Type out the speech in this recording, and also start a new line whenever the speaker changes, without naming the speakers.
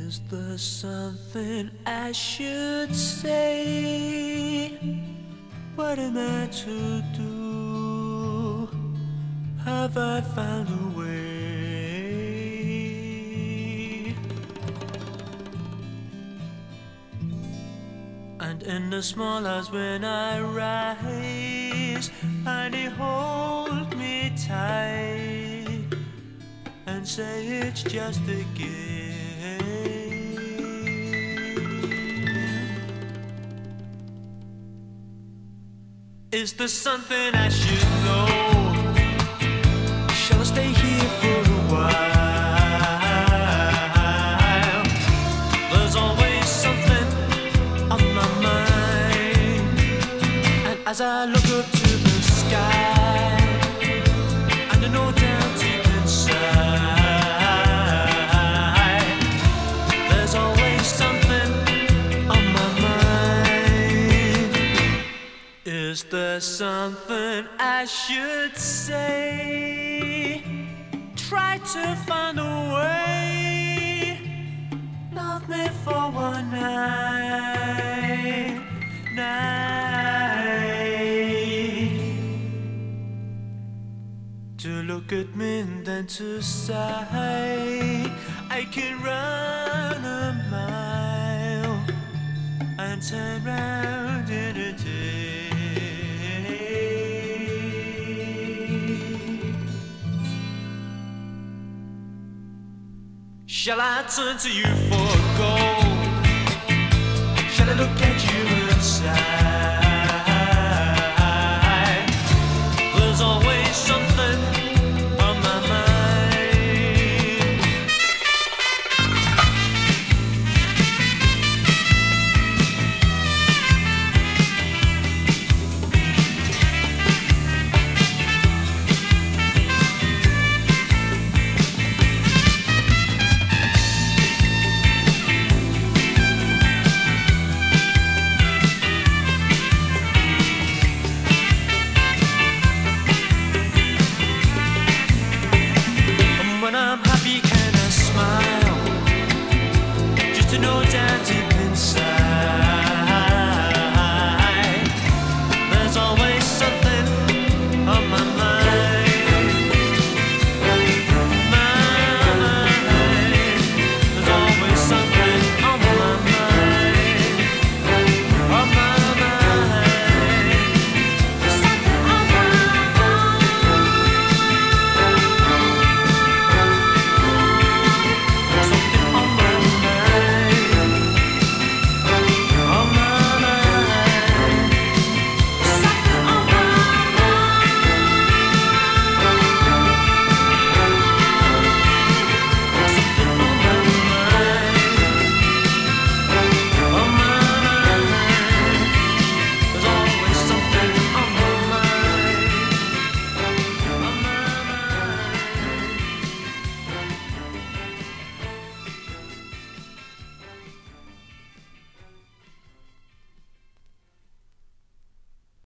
Is there something I should say? What am I to do? Have I found a way? And in the small hours when I rise, and they hold me tight and say it's just a game. Is there something I should know? Shall I stay here for a while? There's always something on my mind, and as I look up to the sky, and I know down deep inside, there's always something on my mind. Is there something I should say? Try to find a way. Love me for one night. To look at me and then to sigh. I can run a mile and turn round in a day. Shall I turn to you for gold? Shall I look at you inside?